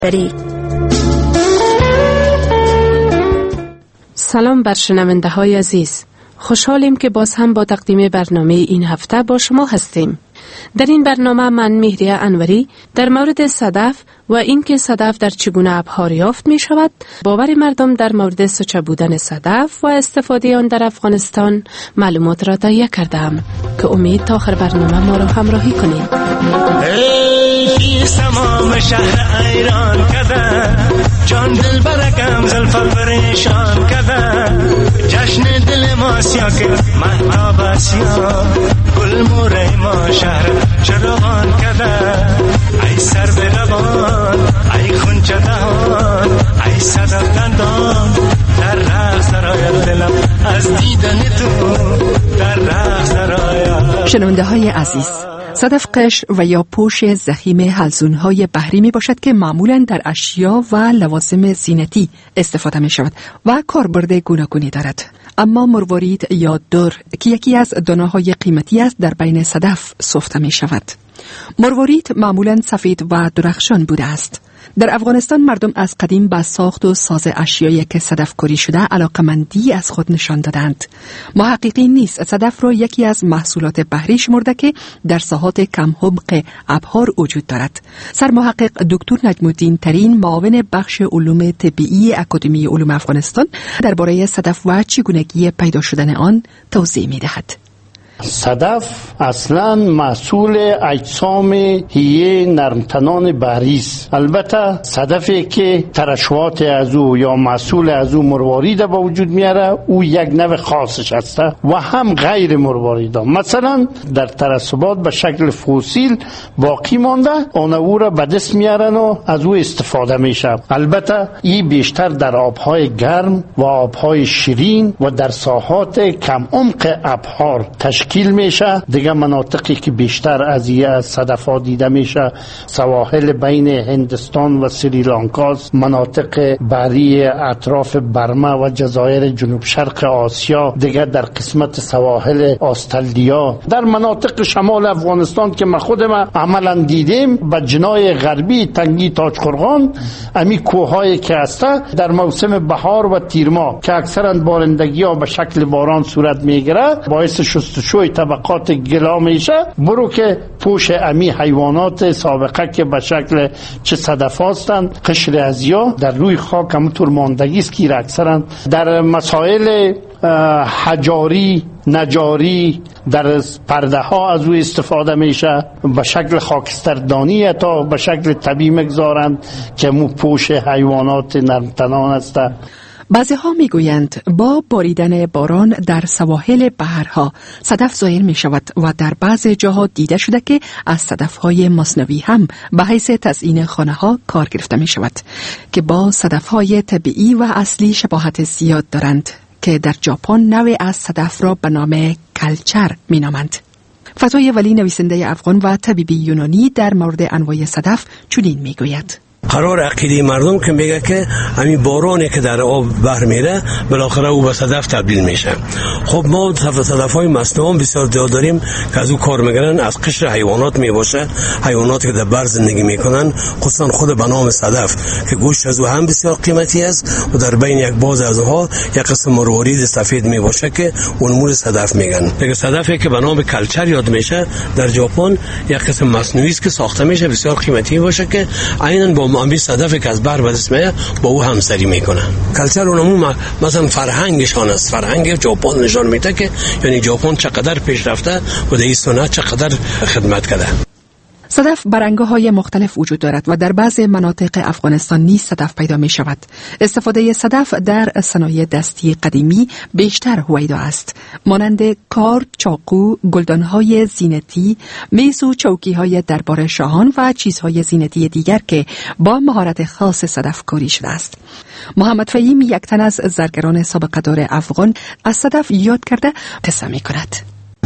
سلام بر شنونده های عزیز. خوشحالیم که باز هم با تقدیم برنامه این هفته با شما هستیم. در این برنامه من مهریه انوری در مورد صدف و اینکه صدف در چگونه ابحار یافت می شود، باور مردم در مورد سوچه بودن صدف و استفاده آن در افغانستان معلومات را تهیه کردم که امید تا آخر برنامه ما را همراهی کنید. تمام شهر ایران کده جان دل برکم زلف پریشان کده جشن دل ما سیا که مهتاب سیا گل موره ما شهر چراغان کده ای سر به روان ای خونچه دهان ای صدف دندان در رقص درآید دلم از دیدن تو در رقص درآید. شنونده های عزیز، صدف قشر و یا پوش ضخیم حلزون‌های بحری می باشد که معمولاً در اشیا و لوازم زینتی استفاده می شود و کاربرد گوناگونی دارد. اما مروارید یا در که یکی از دانه‌های قیمتی است در بین صدف سفته می شود. مروارید معمولاً سفید و درخشان بوده است. در افغانستان مردم از قدیم به ساخت و ساز اشیایی که صدف کاری شده علاقمندی از خود نشان دادند. محققین نیز صدف را یکی از محصولات بحری شمرده که در ساحات کم حبق ابحار وجود دارد. سرمحقق دکتر نجم الدین ترین معاون بخش علوم طبیعی اکادمی علوم افغانستان درباره صدف و چگونگی پیدا شدن آن توضیح می‌دهد. صدف اصلا محصول اجسام حیه نرمتنان بحری است. البته صدفی که ترشحات از او یا محصول از او مروارید به وجود میاره، او یک نوع خاصش است و هم غیر مروارید. مثلا در ترسبات به شکل فسیل باقی مانده، آن او را به دست میارن و از او استفاده میشه. البته این بیشتر در آبهای گرم و آبهای شیرین و در ساحات کم عمق ابحار تشکیل میشه. دیگه مناطقی که بیشتر از این صدفات دیده میشه سواحل بین هندستان و سریلانکا، مناطق بحری اطراف برما و جزایر جنوب شرق آسیا، دیگه در قسمت سواحل استرالیا، در مناطق شمال افغانستان که ما خودم عملا دیدیم به جنای غربی تنگی تاجقرغان، امی کوههایی که هست در موسم بهار و تیرما که اکثرا بارندگی ها به شکل باران صورت میگیره باعث شستشوی طبقات گلا میشه. برو که پوش امی حیوانات سابقه که به شکل چه صدف هستند، قشر ازیا در روی خاک همونطور ماندگی است که اکثرا در مسائل حجاری نجاری در پرده ها از او استفاده میشه، به شکل خاکستردانی تا به شکل طبیعی مگذارند که مو پوش حیوانات نرمتنان است. بعضی ها می گویند با باریدن باران در سواحل بحرها صدف ظاهر می شود و در بعضی جاها دیده شده که از صدف های مصنوعی هم به حیث تزیین خانه ها کار گرفته می شود که با صدف های طبیعی و اصلی شباهت زیاد دارند که در ژاپن نوعی از صدف را به نام کلچر می نامند. فتوی ولی نویسنده افغان و طبیبی یونانی در مورد انواع صدف چنین می گوید: قرار عقیده مردم که میگه که همین بارانی که در آب بحر میره بالاخره او به صدف تبدیل میشه. خب ما صدف‌های مصنوعی بسیار زیاد داریم که از او کار میگیرن، از قشر حیوانات میباشه، حیواناتی که در بر زندگی میکنن، خصوصا خود به نام صدف که گوشت از او هم بسیار قیمتی است و در بین یک باز از اونها یک قسم مروارید سفید میباشه که اون مور صدف میگن. دیگه صدفی که به نام کلچر یاد میشه در ژاپن یک قسم مصنوعی است که ساخته میشه، بسیار قیمتی باشه که عیناً با معامل صدفی که از بر به دست میاد با او همسری میکنه. کلچر اونمون مثلا فرهنگشان است، فرهنگ ژاپن نشان میده که یعنی ژاپن چقدر پیشرفته و در این صنعت چقدر خدمت کرده. صدف برانگی‌های مختلف وجود دارد و در بعض مناطق افغانستان نیز صدف پیدا می شود. استفاده صدف در صنایع دستی قدیمی بیشتر هویدا است، مانند کار، چاقو، گلدان‌های زینتی، میز و چوکی‌های دربار شاهان و چیزهای زینتی دیگر که با مهارت خاص صدف کاری شده است. محمد فهیم، یک تن از زرگران سابقه دار افغان، از صدف یاد کرده قصه می کند.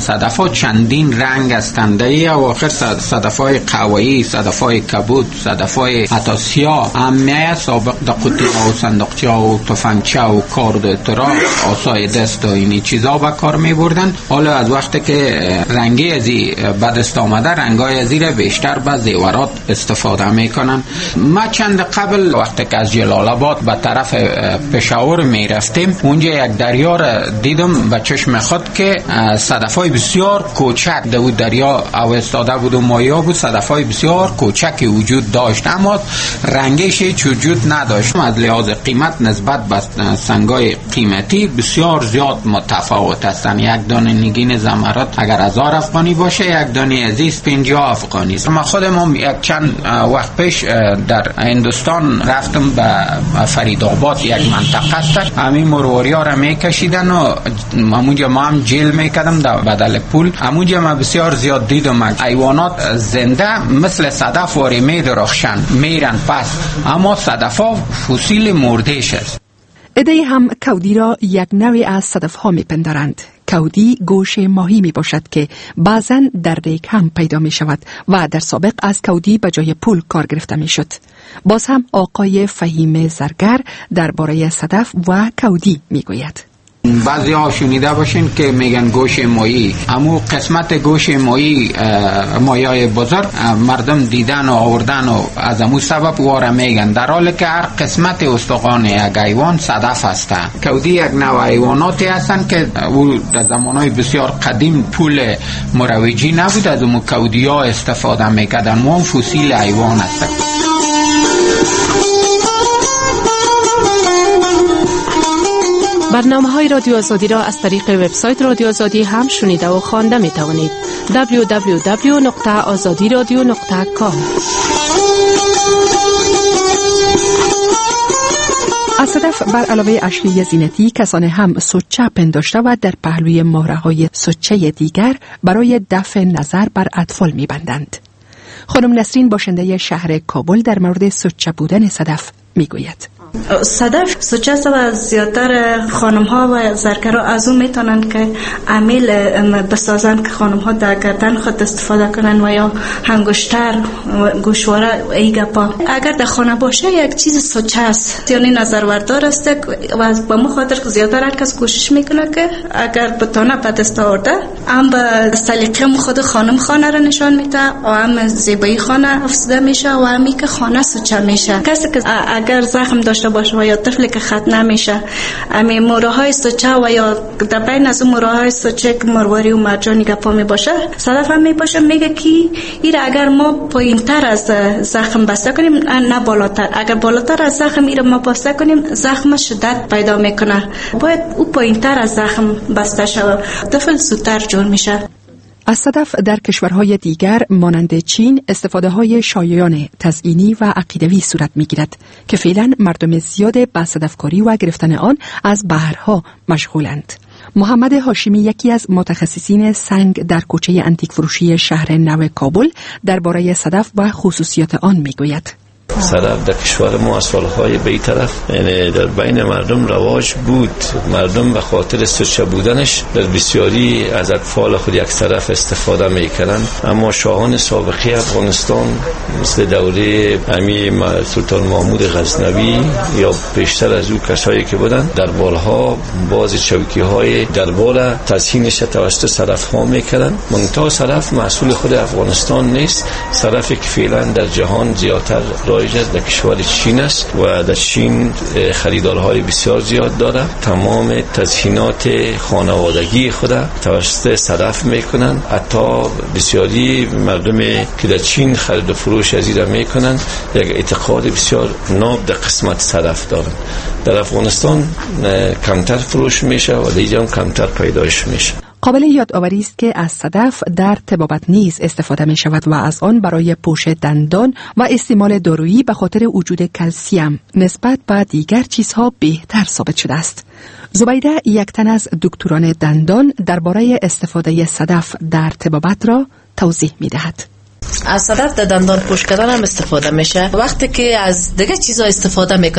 صدف‌ها چندین رنگ هستند. در آخر صدف‌های قهوه‌ای، صدف‌های کبود، صدف‌های حتی سیاه همه سابق در قوطی‌ها و صندوقچه‌ها و تفنگچه و کارد و تراق، عصای دست و اینی چیزا به کار می‌بردن. حالا از وقتی که رنگی ازی به دست آمده، رنگای ازی را بیشتر به زیورات استفاده میکنن. ما چند قبل وقتی که از جلال آباد به طرف پشاور میرفتیم، اونجا یک دریا را دیدم به چشم خود که صدفای بسیار کوچک در اون دریا اوستاده بود و مایا بود. صدفای بسیار کوچکی وجود داشت اما رنگش هیچ وجود نداشت. از لحاظ قیمت نسبت به سنگای قیمتی بسیار زیاد متفاوت هستند. یک دانه نگین زمرد اگر 1000 افغانی باشه، یک دانه عزیز 50 افغانی است. ما خودم یک چند وقت پیش در هندوستان رفتم به فریدآباد، یک منطقه است، همین مرواریا را میکشیدن و همونجا ما هم جیل میکردم در بدل پول. همونجا ما بسیار زیاد دیدم حیوانات زنده مثل صدف واری میدرخشن میرن پس، اما صدفا فسیل مردهش است. عده‌ای هم کودی را یک نوع از صدف‌ها میپندارند. کودی گوش ماهی می باشد که بعضاً در ریگ هم پیدا می شود و در سابق از کودی به جای پول کار گرفته می شد. باز هم آقای فهیم زرگر درباره صدف و کودی می گوید. بعضی ها شنیده باشین که میگن گوش ماهی، امو قسمت گوش ماهی ماهیای بزرگ مردم دیدن و آوردن و از امو سبب واره میگن، در حالی که هر قسمت استخوان یک حیوان صدف هسته. کودی یک نوع حیواناتی هستن که در زمانهای بسیار قدیم پول مروجی نبود، از امو کودی ها استفاده میکردن. ما فسیل حیوان هستن. برنامه‌های رادیو آزادی را از طریق وبسایت رادیو آزادی هم شنیده و خوانده می‌توانید. www.azadiradio.com. از صدف بر علاوه اشیای زینتی کسانه هم سوچه پنداشته و در پهلوی مهره‌های سوچه دیگر برای دفع نظر بر اطفال می‌بندند. خانم نسرین باشنده شهر کابل در مورد سوچه بودن صدف می‌گوید. صدف سوچه است و زیادتر خانم ها و زرگرها از اون میتونن که عمیل بسازن که خانم ها در گردن خود استفاده کنن و یا انگشتر گوشواره ایگا پا. اگر در خانه باشه یک چیز سوچه است، یعنی نظروردار است و با مخاطر زیادتر هر کس کوشش میکنه که اگر بتونه به دست آورده هم به سلیقه خود خانم خانه را نشان میده و هم زیبایی خانه افزوده میشه و همی که خانه سوچه میشه. کسی که اگر زخم داشته باشه و یا طفلی که خط نمیشه، امی موراهای سوچه و یا در بین از موراهای سوچه که مرواری و مرجانی گپا می باشه، صدف هم می باشه. میگه که ایره اگر ما پایین تر از زخم بسته کنیم نه بالاتر، اگر بالاتر از زخم ایره ما بسته کنیم زخم شدت پیدا میکنه، باید او پایین تر از زخم بسته شود، طفل زودتر جور میشه. از صدف در کشورهای دیگر مانند چین استفاده های شایعان تزئینی و عقیدوی صورت میگیرد که فعلا مردم زیاد به صدفکاری و گرفتن آن از بهرها مشغولند. محمد هاشمی یکی از متخصصین سنگ در کوچه انتیک فروشی شهر نو کابل درباره صدف و خصوصیات آن میگوید. صدف در کشور ما از سالهای به این طرف یعنی در بین مردم رواج بود. مردم به خاطر سوچه بودنش در بسیاری از اطفال خود یک صدف استفاده میکنند، اما شاهان سابقی افغانستان مثل دوره امیر سلطان محمود غزنوی یا بیشتر از او کسایی که بودن در بالها باز چوکی های دربار تزیینش توسط صدف ها میکردند. منتها صدف محصول خود افغانستان نیست. صدفی که فعلا در جهان زیادتر رایج در کشور چین است و در چین خریدارهای بسیار زیاد داره. تمام تزیینات خانوادگی خود توسط صدف میکنن. حتی بسیاری مردمی که در چین خرید و فروش از این میکنن یک اعتقاد بسیار ناب در قسمت صدف دارن. در افغانستان کمتر فروش میشه و دیگه هم کمتر پیدایش میشه. قابل یادآوری است که از صدف در طبابت نیز استفاده می شود و از آن برای پوش دندان و استعمال دارویی به خاطر وجود کلسیم نسبت به دیگر چیزها بهتر ثابت شده است. زبیده یک تن از دکتران دندان درباره استفاده صدف در طبابت را توضیح می دهد. از صدف در دندان پوش کردن هم استفاده میشه. وقتی که از دیگه چیزا استفاده میکنن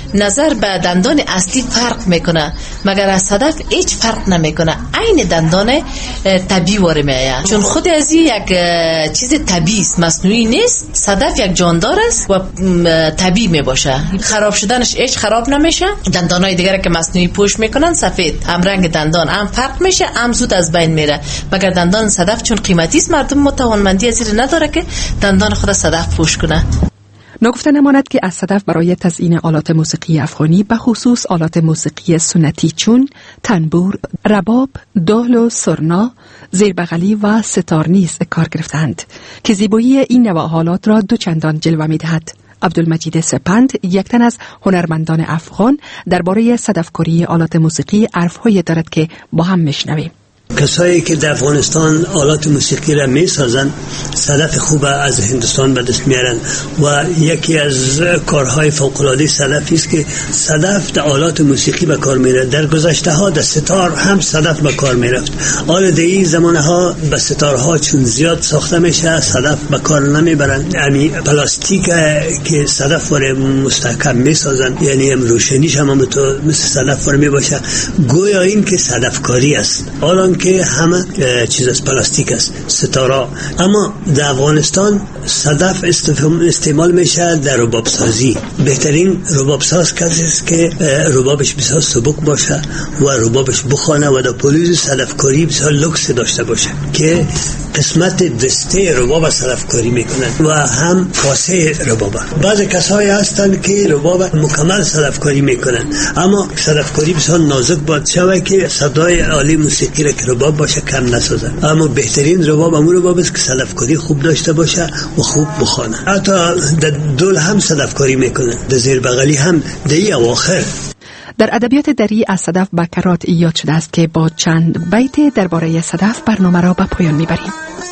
نظر به دندان اصلی فرق میکنه، مگر از صدف هیچ فرق نمیکنه، عین دندان طبیعی واره میآید، چون خود از یک چیز طبیعی است، مصنوعی نیست. صدف یک جاندار است و طبیعی میباشه، خراب شدنش هیچ خراب نمیشه. دندانای دیگه که مصنوعی پوش میکنن سفید، هم رنگ دندان هم فرق میشه، هم زود از بین میره. مگر دندان صدف چون قیمتی است، مردم متوانمندی از این نداره که دندان خود صدف پوش کنه. نگفته نماند که از صدف برای تزیین آلات موسیقی افغانی به خصوص آلات موسیقی سنتی چون تنبور، رباب، دهل و سرنا، زیربغلی و ستار نیز کار گرفتند که زیبایی این نوع آلات را دو چندان جلوه می‌دهد. عبدالمجید سپند، یک تن از هنرمندان افغان، درباره صدفکاری آلات موسیقی حرف‌هایی دارد که با هم میشنویم. کسایی که در افغانستان آلات موسیقی را می سازند صدف خوب از هندوستان به دست میارن و یکی از کارهای فوق العاده صدفی است که صدف در آلات موسیقی به کار میره. در گذشته ها در ستار هم صدف به کار میرفت. حال دیگه زمانه ها به ستارها چون زیاد ساخته میشه صدف به کار نمیبرن. یعنی پلاستیک که صدف واره مستحکم میسازن، یعنی روشنیش هم مثل صدف واره میباشه، گویا این که صدف کاری است. حالا که همه چیز از پلاستیک است ستاره. اما در افغانستان صدف استعمال میشه در رباب سازی. بهترین رباب ساز کسی است که ربابش بسیار سبک باشه و ربابش بخوانه و در پولیز صدفکاری بسیار لوکس داشته باشه که قسمت دسته رباب صدفکاری میکنن و هم کاسه رباب. بعضی کسایی هستند که رباب مکمل صدفکاری میکنن، اما صدفکاری بسیار نازک باید شوه که صدای عالی موسیقی را که رباب باشه کم نسازن. اما بهترین رباب همون رباب است که صدفکاری خوب داشته باشه و خوب بخوانه. حتی در دول هم صدفکاری میکنن، در زیر بغلی هم دهی اواخر. در ادبیات دری از صدف بکرات یاد شده است که با چند بیت درباره صدف برنامه را به پایان میبریم.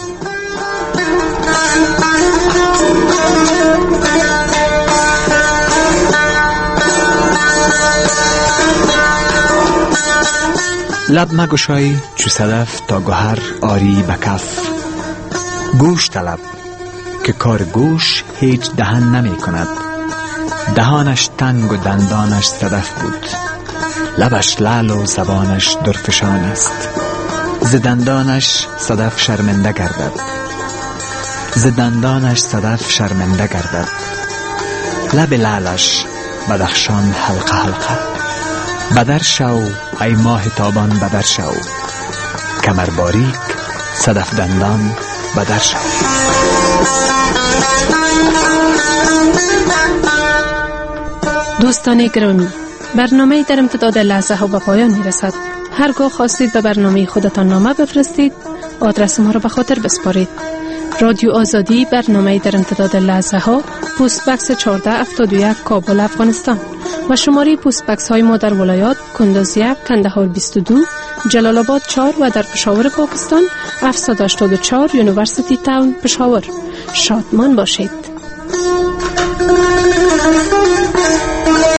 لب مگشای چو صدف تا گوهر آری به کف، گوش طلب که کار گوش هیچ دهن نمی کند. دهانش تنگ و دندانش صدف بود، لبش لعل و زبانش درفشان است. ز دندانش صدف شرمنده گردد، ز دندانش صدف شرمنده گردد. لب لعلش بدخشان حلقه حلقه. بدر شو ای ماه تابان بدر شو، کمر باریک صدف دندان بدر شو. دوستان گرامی، برنامه در امتداد لحظه ها به پایان می رسد. هرگاه خواستید به برنامه خودتان نامه بفرستید، آدرس ما را به خاطر بسپارید. رادیو آزادی، برنامه در امتداد لحظه ها، پست بکس 1471 کابل افغانستان و شماره پست بکس های ما در ولایات کندز 1، کندهار 22، جلال آباد 4 و در پشاور پاکستان 784 یونیورسیتی تاون پشاور. شادمان باشید.